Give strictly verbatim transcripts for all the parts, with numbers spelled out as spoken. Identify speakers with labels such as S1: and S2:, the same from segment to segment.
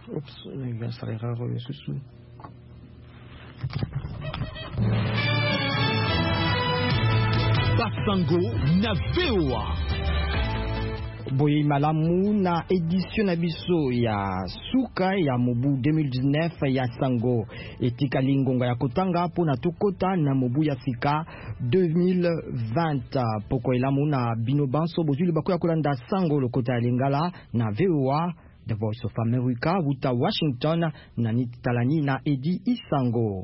S1: Oups, les ça ira sous.
S2: Basango na V O A.
S1: Boye malamu na édition na biso ya suka ya mobu deux mille dix-neuf ya sango etika lingonga ya kotanga pona tukota na mobu ya sika deux mille vingt poko elamu na bino banso bozuli bakoya kolanda sango lokota ya lingala na V O A The Voice of America wuta Washington na nitalani na Edi Isango.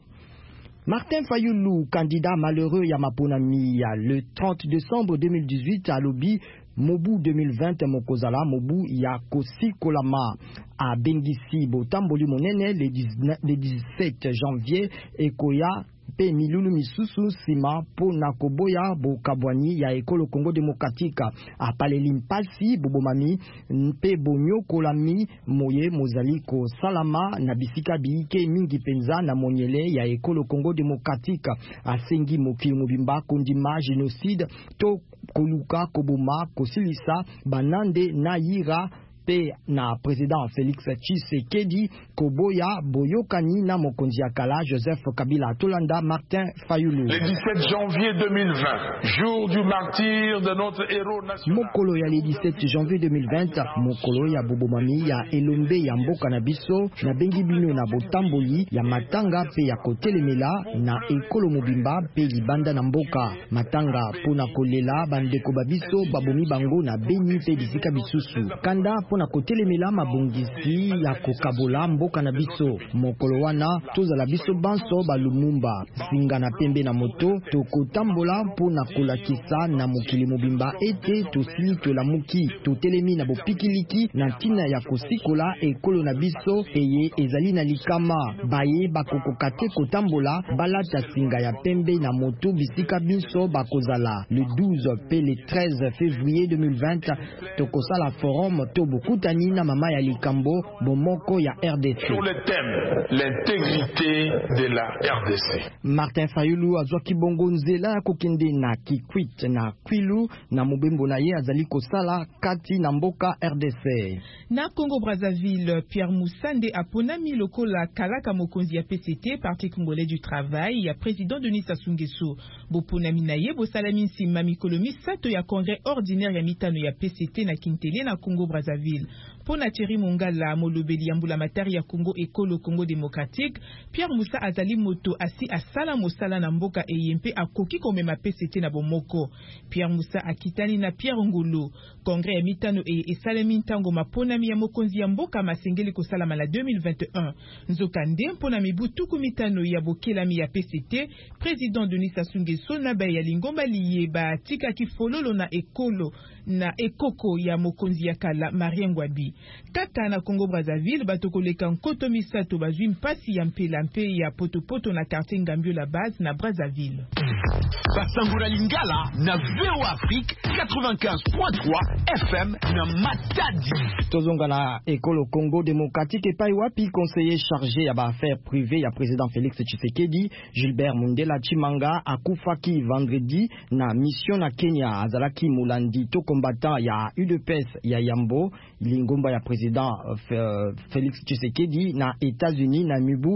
S1: Martin Fayulu, candidat malheureux ya Maponami ya le trente décembre deux mille dix-huit à Lobi Mobu deux mille vingt Mokozala Mobu ya Kosi Kolama à Bengisi Botamboli Monene le dix-sept janvier Ekoya Pe Milulu Misusu Sima Po Nakoboya Bo Kabwani ya Ekolo Congo Démocratique à Palelimpasi Bobomami Pe Bonyo Kolami Moye Mozaliko Salama Nabisika Biike Mingi Penza na Monyele ya Ekolo Congo Démocratique à Sengi Moki Mobimba Kondima Génocide To Koluka Koboma Kosilisa Banande Naira Pe na président Félix Tshisekedi Koboya Boyokani na mokonzi akala Joseph Kabila Tolanda Martin Fayulu.
S3: Le dix-sept janvier deux mille vingt, jour du martyre de notre héros national.
S1: Mokolo ya le dix-sept janvier deux mille vingt, mokolo ya Bobomami ya Elombe ya mboka na biso na bengi bino na botamboli ya matanga pe ya kotelemela na ekolo mobimba pe libanda na mboka matanga pona kolela bandeko babiso babomi bango na Beni pe bisika bisusu kanda pona kotelemela mabongisi ya kokabola mboka na biso mokolo wana tozala biso banso balumumba singa na pembe na moto tokotambola pona kolakisa na mokili mobimba ete tosili tolamuki totelemi na bopikiliki na ntina ya kosikola ekolo na biso eye ezali na likama baye bakokoka te kotambola balata singa ya pembe na moto bisika biso bakozala le douze pe le treize février deux mille vingt tokosala forum tobo Kutani na mama ya likambo bomoko ya R D C
S3: sur le thème l'intégrité de la R D C.
S1: Martin Fayulu azwaki bongo nzela kokende na Kikwit na Kwilu na mobembo na ye azali kosala kati na mboka R D C.
S4: Na Congo Brazzaville, Pierre Moussande aponami lokola kalaka mokonzi ya P C T Parti Congolais du Travail ya président Denis Sassou Nguesso boponami na ye bosalami nsima mikolo misato ya congrès ordinaire ya mitano ya P C T na Kintele na Congo Brazzaville. Pona Thierry Mongala molobeli ya mbula matari ya Congo ekolo Congo démocratique Pierre Moussa azali moto asi asala mosala na mboka eyempe akoki komema P C T na bomoko. Pierre Moussa akitani na Pierre Ngolo congrès ya mitano e esalemi ntango maponami ya mokonzi ya mboka masengeli kosalama la deux mille vingt et un nzokande mpona mibu tuku mitano ya bokelami ya P C T président Denis Sassou Nguesso na ba ya lingomba liye ba tika kifololo na ekolo na ekoko ya mokonzi ya kala Marie Ngwabi. Kaka na Congo Brazzaville batokoleka nkoto misato bazwi mpasi ya mpela mpe ya potopoto na quartier Ngambio la base na Brazzaville.
S2: Basangura Lingala na V O A Afrique quatre-vingt-quinze point trois F M na Matadi.
S1: Tozonga na ekolo Congo démocratique et Paiwapi conseiller chargé ya ba affaires privées ya président Félix Tshisekedi Gilbert Mundela Chimanga akufaki vendredi na mission na Kenya azalaki mulandi to combattant ya U D P S ya Yambo lingomba ya président uh, Félix Tshisekedi na États-Unis na mibu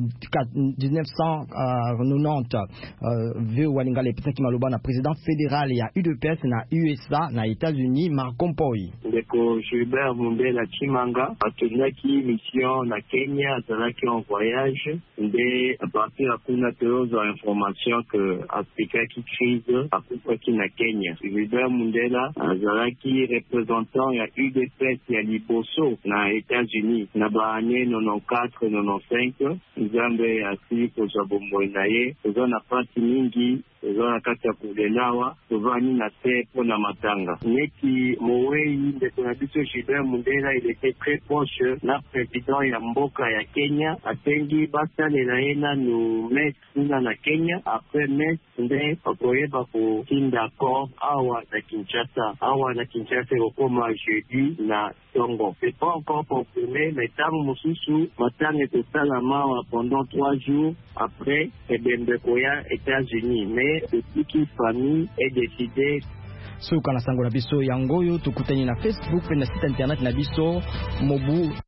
S1: dix-neuf cent quatre-vingt-dix uh, V O A Lingala epesaki maloba na président fédéral ya U D P S na U S A na États-Unis Marco Mpoi.
S5: Ndeko Gilbert Mundela Chimanga atondaki mission na Kenya azalaki en voyage nde à partir ya kuna teozo information que aplikaki crise akufaki na Kenya. Gilbert Mundela azalaki représentant ya U D P S ya liboso na États-Unis na baane quatre-vingt-quatorze quatre-vingt-quinze nzambe asili kozwa bomoi na ye toza na pasi mingi toza na kati ya kulenawa tovani na te mpo na matanga neti mowei ndeko na biso Gilbert Mundela il était très proche na président ya mboka ya Kenya atengi basalela ye nanu mes kuna na Kenya après mes nde bakoyeba kotinda accord awa na Kinshasa awa na Kinshasa okoma jeudi na Congo. C'est pas encore confirmé, mais tango mosusu matanga tosalama pendant trois jours après ebembekoya États-Unis, mais depuis que famille est décidé.
S1: Soka na sango na biso yangoyo tukutani na Facebook na site internet na biso mobu